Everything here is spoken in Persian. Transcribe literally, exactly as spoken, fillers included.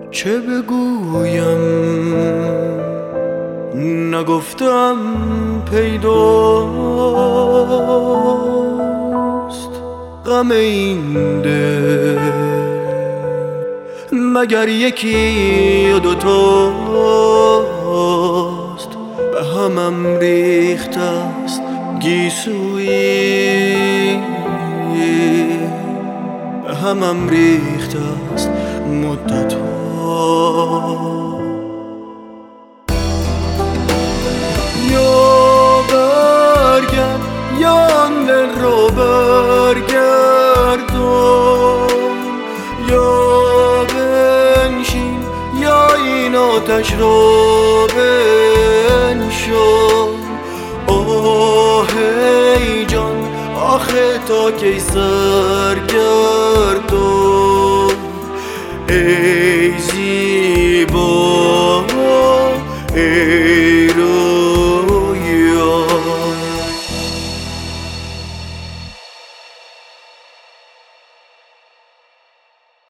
چه بگویم نگفتم پیداست غم این دل مگر یکی یا دوتاست به همم ریخته است گیسویی به همم ریخته است مدت ها یا برگرد یا آن دل رو برگردان یا بنشین یا این آتش رو بنشان آه ای جان آخه تا کی سرگردان ای زی